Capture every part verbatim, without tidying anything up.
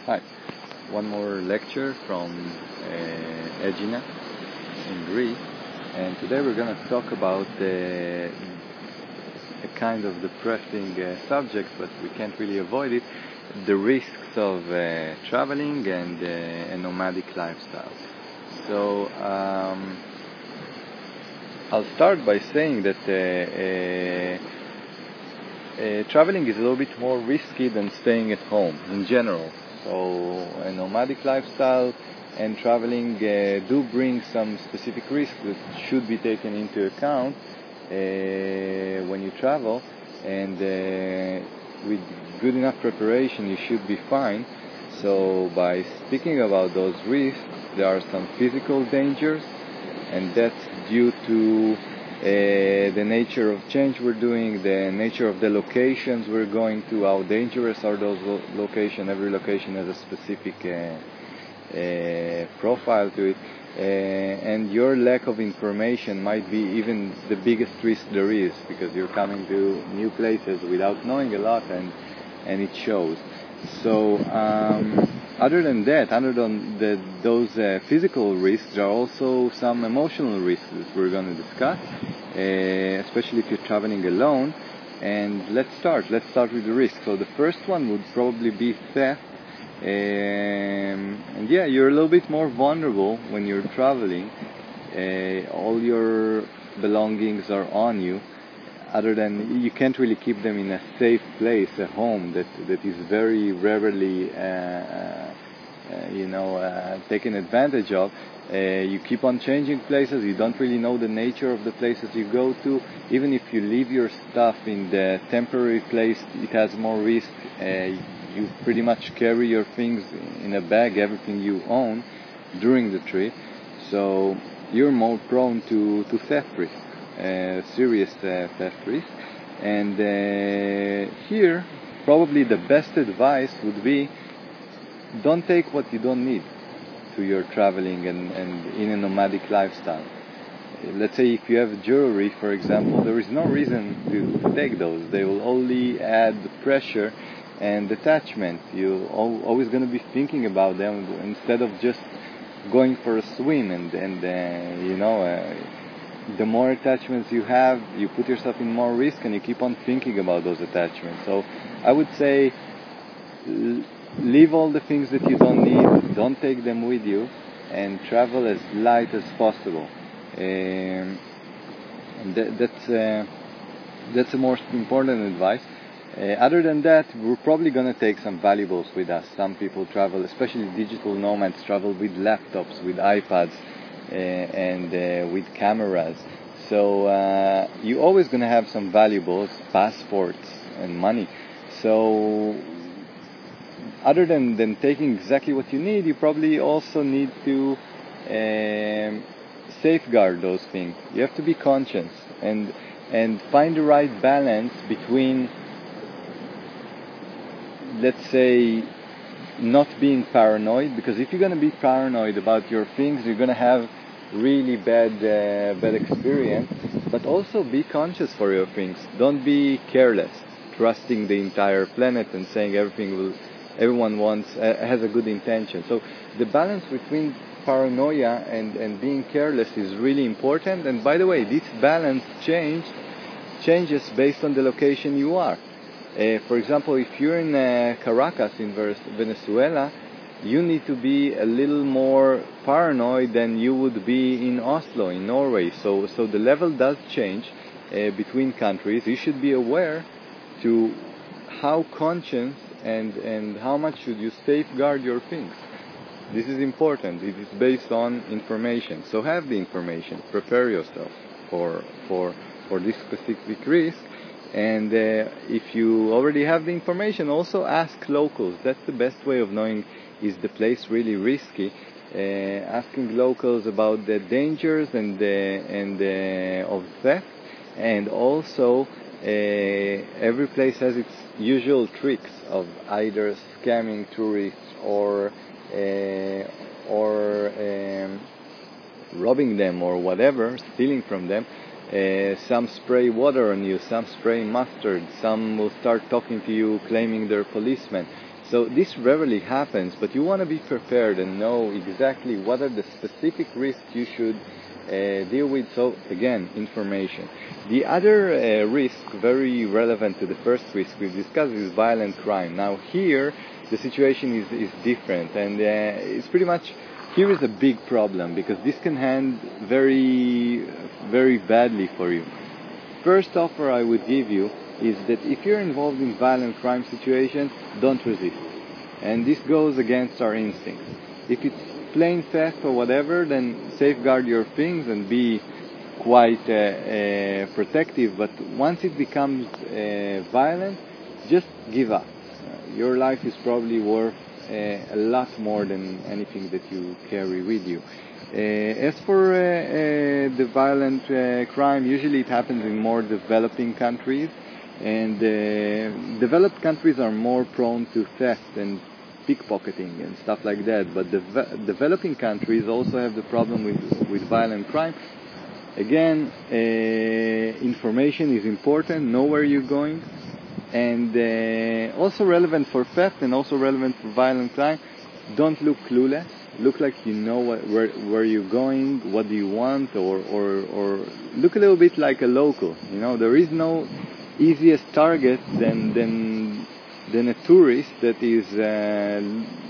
Hi, one more lecture from uh, Aegina in Greece, and today we're going to talk about uh, a kind of depressing uh, subject, but we can't really avoid it, the risks of uh, traveling and uh, a nomadic lifestyle. So um, I'll start by saying that uh, uh, uh, traveling is a little bit more risky than staying at home in general. So a nomadic lifestyle and traveling uh, do bring some specific risks that should be taken into account uh, when you travel, and uh, with good enough preparation you should be fine. So by speaking about those risks, there are some physical dangers, and that's due to uh, the nature of change we're doing, the nature of the locations we're going to, how dangerous are those lo- locations. Every location has a specific uh, uh, profile to it, uh, and your lack of information might be even the biggest risk there is, because you're coming to new places without knowing a lot, and and it shows. So um, other than that, other than the, those uh, physical risks, there are also some emotional risks that we're going to discuss, uh, especially if you're traveling alone. And let's start. Let's start with the risks. So the first one would probably be theft. Um, and yeah, you're a little bit more vulnerable when you're traveling. Uh, all your belongings are on you. Other than you can't really keep them in a safe place, a home that that is very rarely, uh, uh, you know, uh, taken advantage of. Uh, you keep on changing places. You don't really know the nature of the places you go to. Even if you leave your stuff in the temporary place, it has more risk. Uh, you pretty much carry your things in a bag, everything you own, during the trip. So you're more prone to, to theft risk. Uh, serious uh, theft risk. And uh, here probably the best advice would be, don't take what you don't need to your traveling and, and in a nomadic lifestyle. Let's say if you have jewelry, for example, there is no reason to, to take those. They will only add pressure and attachment. You're always going to be thinking about them instead of just going for a swim, and, and uh, you know uh, the more attachments you have, you put yourself in more risk, and you keep on thinking about those attachments. So I would say l- leave all the things that you don't need, don't take them with you, and travel as light as possible. Um, and th- that's uh, that's the most important advice. Uh, other than that, we're probably going to take some valuables with us. Some people travel, especially digital nomads, travel with laptops, with iPads, Uh, and uh, with cameras. So uh, you're always going to have some valuables, passports and money. So other than, than taking exactly what you need, you probably also need to um, safeguard those things. You have to be conscious and and find the right balance between, let's say, not being paranoid, because if you're going to be paranoid about your things, you're going to have really bad uh, bad experience. But also be conscious for your things. Don't be careless, trusting the entire planet and saying everything will, everyone wants uh, has a good intention. So the balance between paranoia and and being careless is really important. And by the way, this balance change changes based on the location you are. Uh, for example, if you're in uh, Caracas in Venezuela, you need to be a little more paranoid than you would be in Oslo, in Norway. So, so the level does change uh, between countries. You should be aware to how conscious and, and how much should you safeguard your things. This is important. It is based on information. So have the information. Prepare yourself for for for this specific risk. And uh, if you already have the information, also ask locals. That's the best way of knowing, is the place really risky. Uh, asking locals about the dangers and the, and the, of theft, and also uh, every place has its usual tricks of either scamming tourists or uh, or um, robbing them or whatever, stealing from them. Uh, some spray water on you, some spray mustard, some will start talking to you claiming they're policemen. So this rarely happens, but you want to be prepared and know exactly what are the specific risks you should uh, deal with. So again, information. The other uh, risk, very relevant to the first risk we've discussed, is violent crime. Now here, the situation is, is different, and uh, it's pretty much, here is a big problem, because this can end very, very badly for you. First offer I would give you is that if you're involved in violent crime situations, don't resist. And this goes against our instincts. If it's plain theft or whatever, then safeguard your things and be quite uh, uh, protective. But once it becomes uh, violent, just give up. Uh, your life is probably worth uh, a lot more than anything that you carry with you. Uh, as for uh, uh, the violent uh, crime, usually it happens in more developing countries. And uh, developed countries are more prone to theft and pickpocketing and stuff like that. But the de- developing countries also have the problem with, with violent crime. Again, uh, information is important. Know where you're going. And uh, also relevant for theft and also relevant for violent crime. Don't look clueless. Look like you know what, where where you're going, what do you want, or, or, or look a little bit like a local. You know, there is no easiest target than than than a tourist that is uh,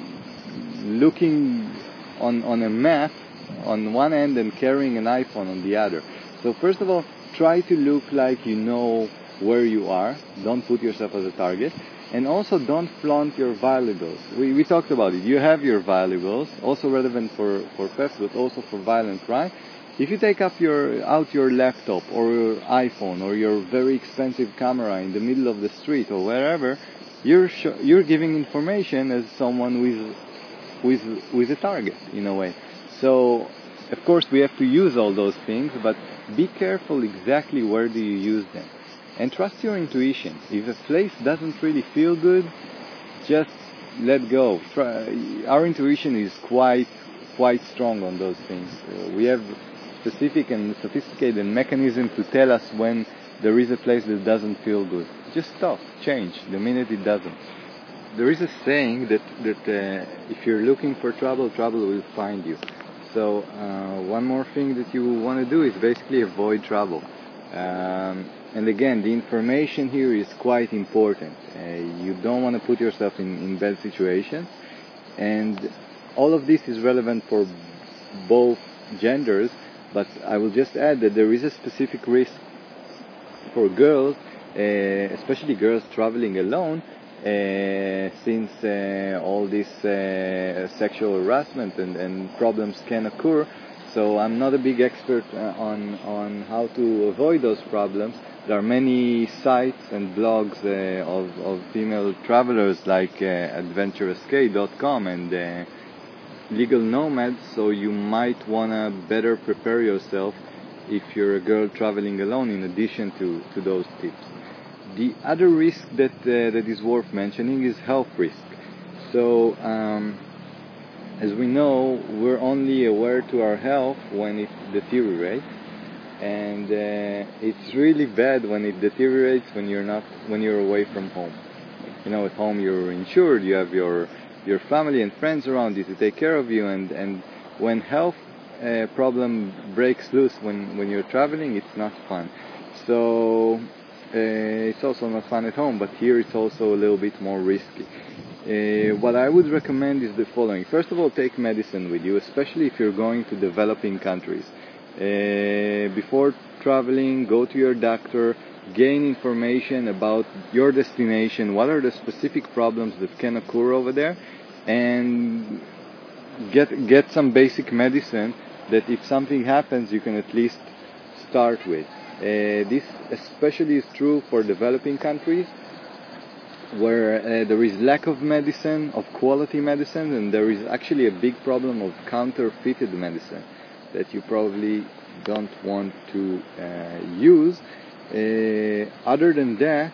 looking on on a map on one end and carrying an iPhone on the other. So first of all, try to look like you know where you are. Don't put yourself as a target. And also don't flaunt your valuables. We we talked about it. You have your valuables, also relevant for, for theft, but also for violent crime. If you take up your out your laptop or your iPhone or your very expensive camera in the middle of the street or wherever, you're sh- you're giving information as someone with with with a target in a way. So of course we have to use all those things, but be careful exactly where do you use them. And trust your intuition. If a place doesn't really feel good, just let go. Try, our intuition is quite quite strong on those things. Uh, we have specific and sophisticated mechanism to tell us when there is a place that doesn't feel good. Just stop, change the minute it doesn't. There is a saying that that uh, if you're looking for trouble, trouble will find you. So uh, one more thing that you want to do is basically avoid trouble. Um, and again, the information here is quite important. Uh, you don't want to put yourself in, in bad situations. And all of this is relevant for both genders, but I will just add that there is a specific risk for girls, uh, especially girls traveling alone, uh, since uh, all this uh, sexual harassment and, and problems can occur. So I'm not a big expert uh, on on how to avoid those problems. There are many sites and blogs uh, of, of female travelers like uh, adventurous k dot com and uh, Legal Nomads, so you might want to better prepare yourself if you're a girl traveling alone in addition to, to those tips. The other risk that, uh, that is worth mentioning is health risk. So um, as we know, we're only aware to our health when it deteriorates, and uh, it's really bad when it deteriorates when you're not when you're away from home. You know, at home you're insured, you have your your family and friends around you to take care of you, and, and when health uh, problem breaks loose when, when you're traveling, it's not fun. So uh, it's also not fun at home, but here it's also a little bit more risky. Uh, what I would recommend is the following. First of all, take medicine with you, especially if you're going to developing countries. Uh, before traveling, go to your doctor, gain information about your destination, what are the specific problems that can occur over there, and get get some basic medicine that if something happens, you can at least start with. Uh, this especially is true for developing countries, where uh, there is lack of medicine, of quality medicine, and there is actually a big problem of counterfeited medicine that you probably don't want to uh, use. Uh, other than that,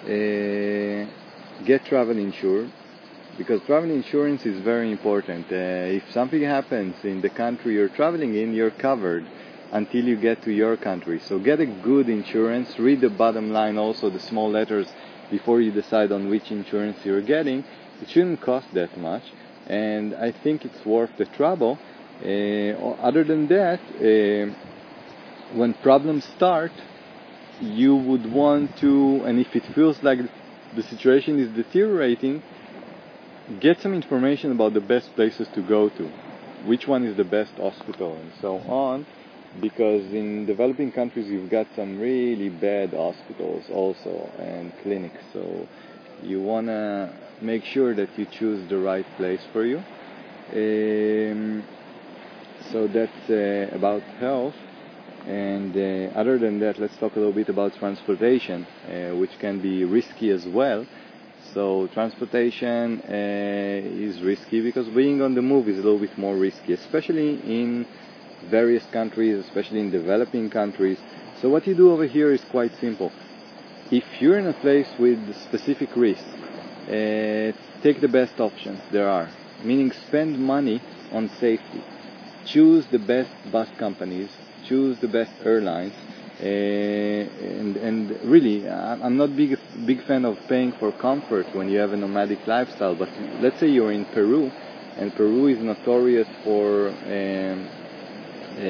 uh, get travel insured, because travel insurance is very important. Uh, if something happens in the country you're traveling in, you're covered until you get to your country. So get a good insurance, read the bottom line, also the small letters, before you decide on which insurance you're getting, it shouldn't cost that much, and I think it's worth the trouble. Uh, other than that, uh, when problems start, you would want to, and if it feels like the situation is deteriorating, get some information about the best places to go to, which one is the best hospital, and so on, because in developing countries you've got some really bad hospitals also and clinics, so you want to make sure that you choose the right place for you. Um, so that's uh, about health. And uh, other than that, let's talk a little bit about transportation, uh, which can be risky as well. So transportation uh, is risky because being on the move is a little bit more risky, especially in various countries, especially in developing countries. So what you do over here is quite simple. If you're in a place with specific risk, uh, take the best options there are, meaning spend money on safety. Choose the best bus companies, choose the best airlines, uh, and, and really, I'm not big big fan of paying for comfort when you have a nomadic lifestyle, but let's say you're in Peru, and Peru is notorious for um, uh,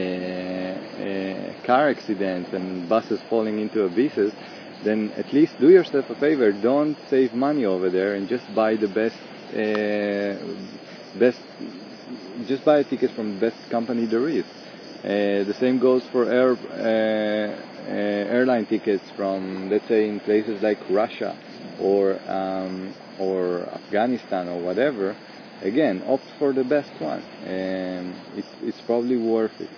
uh, car accidents and buses falling into abysses, then at least do yourself a favor, don't save money over there and just buy the best, uh, best, just buy a ticket from the best company there is. Uh, the same goes for air, uh, uh, airline tickets from, let's say, in places like Russia or um, or Afghanistan or whatever. Again, opt for the best one. Um, it's it's probably worth it.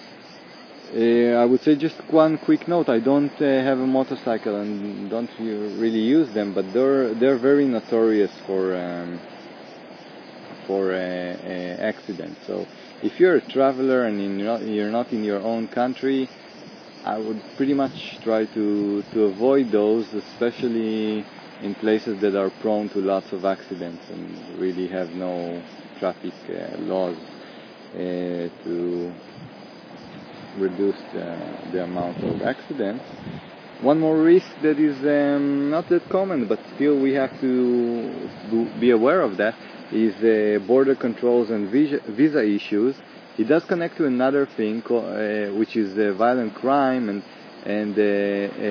Uh, I would say just one quick note. I don't uh, have a motorcycle and don't really use them, but they're they're very notorious for um, for uh, uh, accidents. So if you're a traveler and you're not, you're not in your own country, I would pretty much try to, to avoid those, especially in places that are prone to lots of accidents and really have no traffic uh, laws uh, to reduce the, the amount of accidents. One more risk that is um, not that common, but still we have to be aware of that, is uh, border controls and visa, visa issues. It does connect to another thing, called, uh, which is uh, violent crime, and and uh,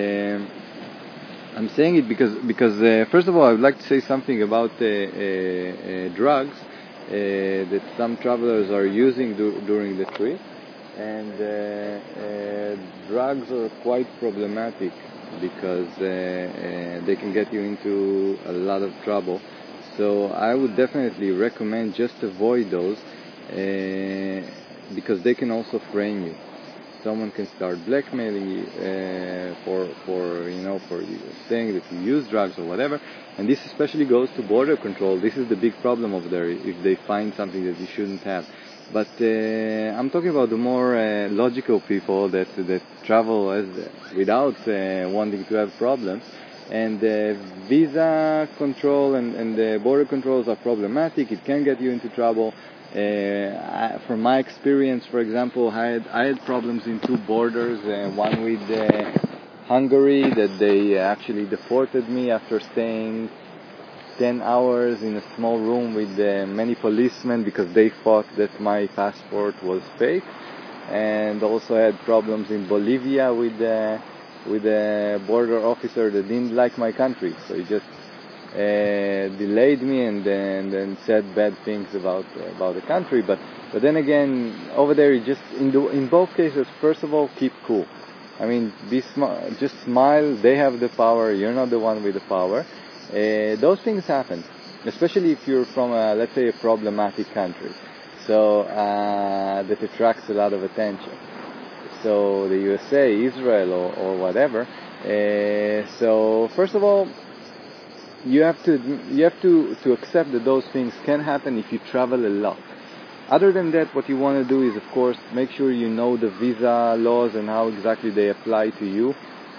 uh, I'm saying it because because uh, first of all, I would like to say something about uh, uh, uh, drugs uh, that some travelers are using du- during the trip, and uh, uh, drugs are quite problematic because uh, uh, they can get you into a lot of trouble. So I would definitely recommend just avoid those uh, because they can also frame you. Someone can start blackmailing you uh, for for you know for you saying that you use drugs or whatever. And this especially goes to border control. This is the big problem over there if they find something that you shouldn't have. But uh, I'm talking about the more uh, logical people that that travel as without uh, wanting to have problems. And uh, visa control and, and the border controls are problematic. It can get you into trouble. Uh, I, from my experience, for example, I had, I had problems in two borders. Uh, one with uh, Hungary, that they actually deported me after staying ten hours in a small room with uh, many policemen because they thought that my passport was fake. And also had problems in Bolivia with uh, with a border officer that didn't like my country, so he just uh, delayed me and then, and said bad things about uh, about the country. But but then again, over there, you just in the in both cases, first of all, keep cool. I mean, be sm- just smile. They have the power. You're not the one with the power. Uh, those things happen, especially if you're from a, let's say, a problematic country, so uh, that attracts a lot of attention. So the U S A, Israel, or, or whatever. Uh, so first of all, you have to you have to, to accept that those things can happen if you travel a lot. Other than that, what you want to do is, of course, make sure you know the visa laws and how exactly they apply to you.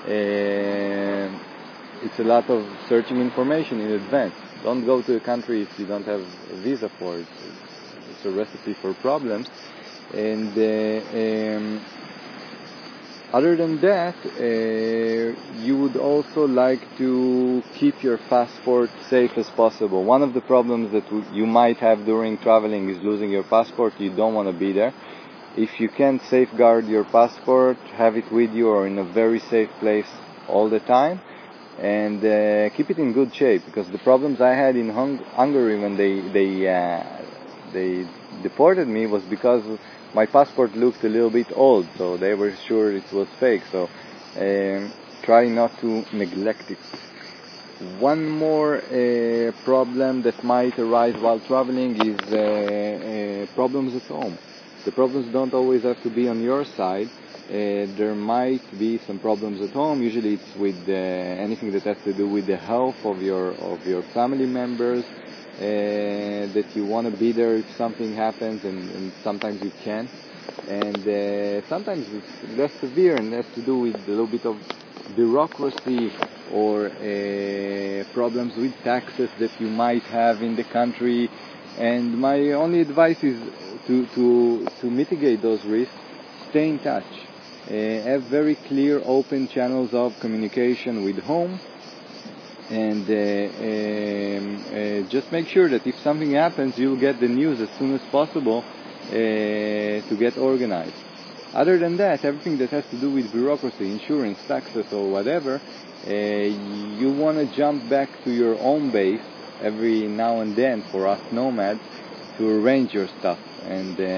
Uh, it's a lot of searching information in advance. Don't go to a country if you don't have a visa for it. It's a recipe for problems. And uh, um, Other than that, uh, you would also like to keep your passport safe as possible. One of the problems that you might have during traveling is losing your passport. You don't want to be there. If you can safeguard your passport, have it with you or in a very safe place all the time, and uh, keep it in good shape. Because the problems I had in Hung- Hungary when they they uh, they deported me was because my passport looked a little bit old, so they were sure it was fake. So um, try not to neglect it. One more uh, problem that might arise while traveling is uh, uh, problems at home. The problems don't always have to be on your side. Uh, there might be some problems at home. Usually it's with uh, anything that has to do with the health of your of your family members, uh, that you want to be there if something happens, and, and sometimes you can't. And uh, sometimes it's less severe and has to do with a little bit of bureaucracy or uh, problems with taxes that you might have in the country. And my only advice is to, to, to mitigate those risks, stay in touch. Uh, have very clear, open channels of communication with home, and uh, um, uh, just make sure that if something happens, you'll get the news as soon as possible uh, to get organized. Other than that, everything that has to do with bureaucracy, insurance, taxes, or whatever, uh, you want to jump back to your own base every now and then for us nomads to arrange your stuff and uh,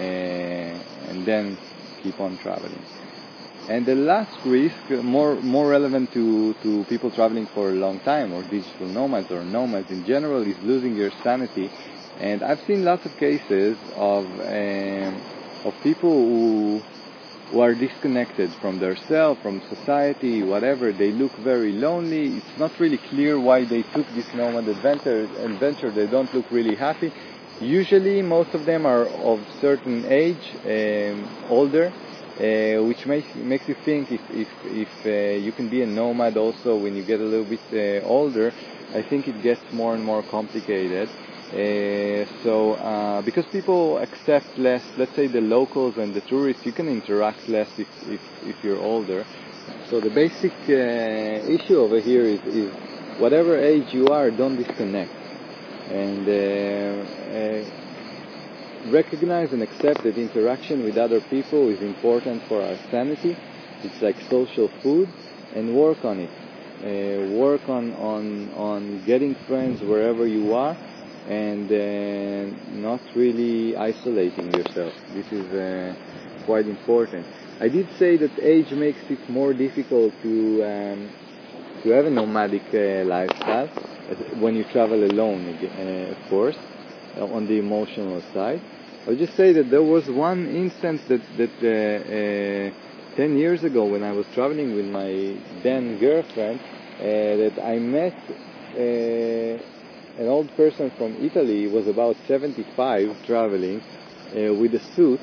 uh, and then keep on traveling. And the last risk, more more relevant to, to people traveling for a long time, or digital nomads, or nomads in general, is losing your sanity. And I've seen lots of cases of um, of people who who are disconnected from their self, from society, whatever. They look very lonely. It's not really clear why they took this nomad adventure. Adventure. They don't look really happy. Usually, most of them are of certain age, um, older. Uh, which makes makes you think if if if uh, you can be a nomad also when you get a little bit uh, older. I think it gets more and more complicated. Uh, so uh, because people accept less, let's say the locals and the tourists, you can interact less if if, if you're older. So the basic uh, issue over here is, is whatever age you are, don't disconnect, and uh, uh, recognize and accept that interaction with other people is important for our sanity. It's like social food, and work on it. Uh, work on, on on getting friends wherever you are, and uh, not really isolating yourself. This is uh, quite important. I did say that age makes it more difficult to um, to have a nomadic uh, lifestyle when you travel alone, uh, of course, on the emotional side. I'll just say that there was one instance that, that uh, uh, ten years ago when I was traveling with my then girlfriend, uh, that I met uh, an old person from Italy. He was about seventy-five, traveling uh, with a suit.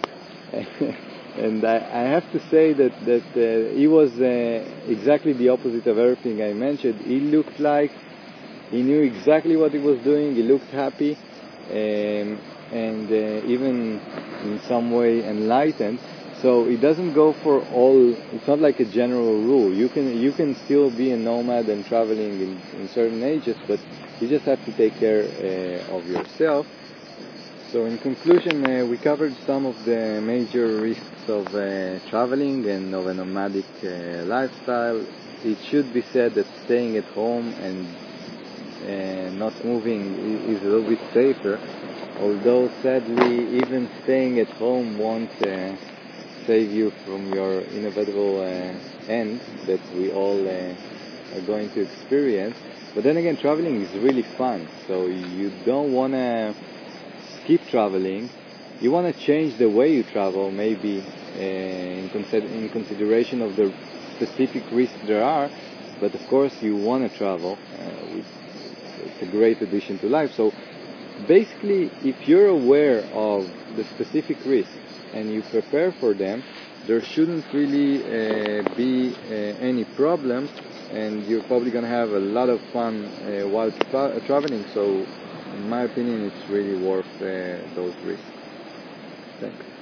And I, I have to say that, that uh, he was uh, exactly the opposite of everything I mentioned. He looked like he knew exactly what he was doing. He looked happy. Um, and uh, even in some way enlightened. So it doesn't go for all. It's not like a general rule. You can you can still be a nomad and traveling in, in certain ages, but you just have to take care uh, of yourself. So in conclusion, uh, we covered some of the major risks of uh, traveling and of a nomadic uh, lifestyle. It should be said that staying at home and uh, not moving is a little bit safer. Although sadly, even staying at home won't uh, save you from your inevitable uh, end that we all uh, are going to experience. But then again, traveling is really fun, so you don't want to skip traveling. You want to change the way you travel, maybe uh, in, consider- in consideration of the specific risks there are. But of course, you want to travel. Uh, it's a great addition to life. So basically, if you're aware of the specific risks and you prepare for them, there shouldn't really uh, be uh, any problem, and you're probably going to have a lot of fun uh, while tra- traveling. So, in my opinion, it's really worth uh, those risks. Thanks.